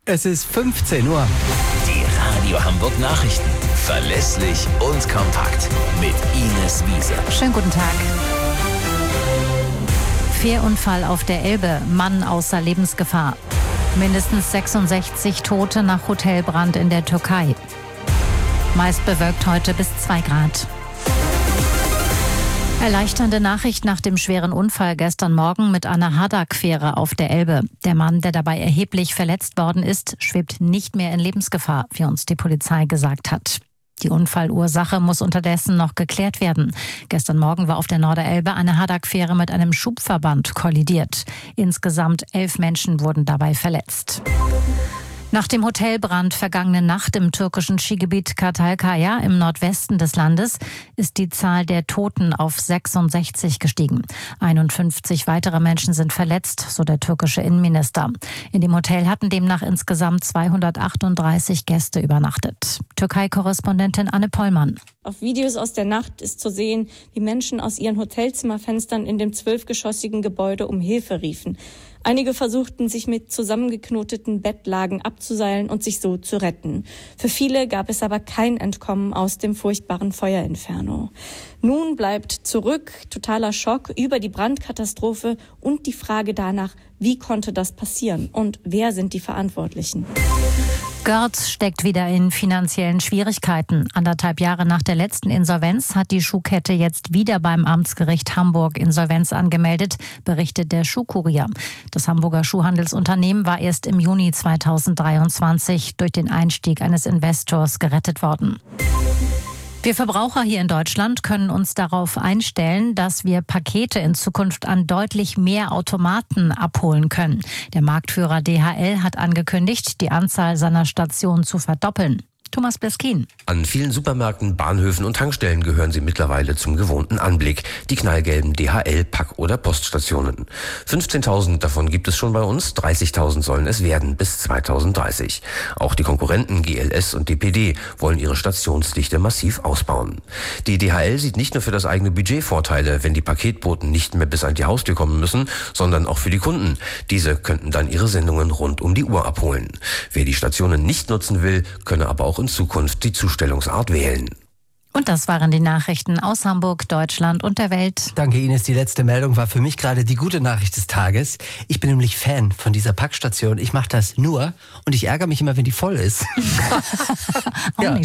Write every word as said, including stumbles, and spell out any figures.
Es ist fünfzehn Uhr. Die Radio Hamburg Nachrichten. Verlässlich und kompakt. Mit Ines Wiese. Schönen guten Tag. Fährunfall auf der Elbe. Mann außer Lebensgefahr. Mindestens sechsundsechzig Tote nach Hotelbrand in der Türkei. Meist bewölkt heute bis zwei Grad. Erleichternde Nachricht nach dem schweren Unfall gestern Morgen mit einer Haddock-Fähre auf der Elbe. Der Mann, der dabei erheblich verletzt worden ist, schwebt nicht mehr in Lebensgefahr, wie uns die Polizei gesagt hat. Die Unfallursache muss unterdessen noch geklärt werden. Gestern Morgen war auf der Norderelbe eine Haddock-Fähre mit einem Schubverband kollidiert. Insgesamt elf Menschen wurden dabei verletzt. Nach dem Hotelbrand vergangene Nacht im türkischen Skigebiet Kartalkaya im Nordwesten des Landes ist die Zahl der Toten auf sechsundsechzig gestiegen. einundfünfzig weitere Menschen sind verletzt, so der türkische Innenminister. In dem Hotel hatten demnach insgesamt zweihundertachtunddreißig Gäste übernachtet. Türkei-Korrespondentin Anne Pollmann. Auf Videos aus der Nacht ist zu sehen, wie Menschen aus ihren Hotelzimmerfenstern in dem zwölfgeschossigen Gebäude um Hilfe riefen. Einige versuchten, sich mit zusammengeknoteten Bettlagen abzuseilen und sich so zu retten. Für viele gab es aber kein Entkommen aus dem furchtbaren Feuerinferno. Nun bleibt zurück totaler Schock über die Brandkatastrophe und die Frage danach, wie konnte das passieren und wer sind die Verantwortlichen? Görz steckt wieder in finanziellen Schwierigkeiten. Anderthalb Jahre nach der letzten Insolvenz hat die Schuhkette jetzt wieder beim Amtsgericht Hamburg Insolvenz angemeldet, berichtet der Schuhkurier. Das Hamburger Schuhhandelsunternehmen war erst im Juni zweitausenddreiundzwanzig durch den Einstieg eines Investors gerettet worden. Wir Verbraucher hier in Deutschland können uns darauf einstellen, dass wir Pakete in Zukunft an deutlich mehr Automaten abholen können. Der Marktführer D H L hat angekündigt, die Anzahl seiner Stationen zu verdoppeln. Thomas Beskin. An vielen Supermärkten, Bahnhöfen und Tankstellen gehören sie mittlerweile zum gewohnten Anblick. Die knallgelben D H L, Pack- oder Poststationen. fünfzehntausend davon gibt es schon bei uns, dreißigtausend sollen es werden bis zweitausenddreißig. Auch die Konkurrenten G L S und D P D wollen ihre Stationsdichte massiv ausbauen. Die D H L sieht nicht nur für das eigene Budget Vorteile, wenn die Paketboten nicht mehr bis an die Haustür kommen müssen, sondern auch für die Kunden. Diese könnten dann ihre Sendungen rund um die Uhr abholen. Wer die Stationen nicht nutzen will, könne aber auch in Zukunft die Zustellungsart wählen. Und das waren die Nachrichten aus Hamburg, Deutschland und der Welt. Danke, Ines. Die letzte Meldung war für mich gerade die gute Nachricht des Tages. Ich bin nämlich Fan von dieser Packstation. Ich mache das nur und ich ärgere mich immer, wenn die voll ist. Auch ja. nicht